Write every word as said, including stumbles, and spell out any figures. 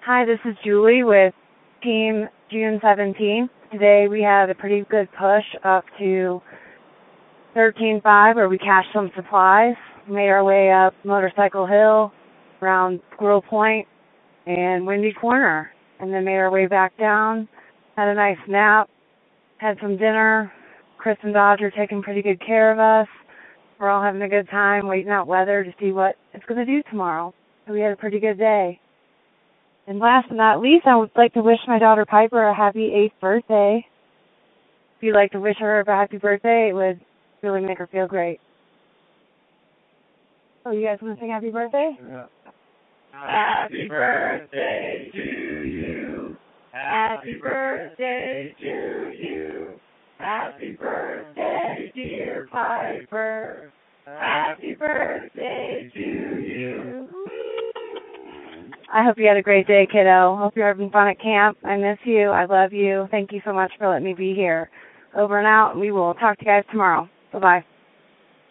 Hi, this is Julie with Team June seventeenth. Today we had a pretty good push up to thirteen five where we cached some supplies, made our way up Motorcycle Hill, around Squirrel Point and Windy Corner, and then made our way back down, had a nice nap, had some dinner. Chris and Dodge are taking pretty good care of us. We're all having a good time, waiting out weather to see what it's going to do tomorrow. So we had a pretty good day. And last but not least, I would like to wish my daughter Piper a happy eighth birthday. If you'd like to wish her a happy birthday, it would really make her feel great. Oh, you guys want to sing happy birthday? Yeah. Happy birthday to you. Happy birthday to you. Happy birthday, dear Piper. Happy birthday to you. I hope you had a great day, kiddo. Hope you're having fun at camp. I miss you. I love you. Thank you so much for letting me be here. Over and out. We will talk to you guys tomorrow. Bye-bye.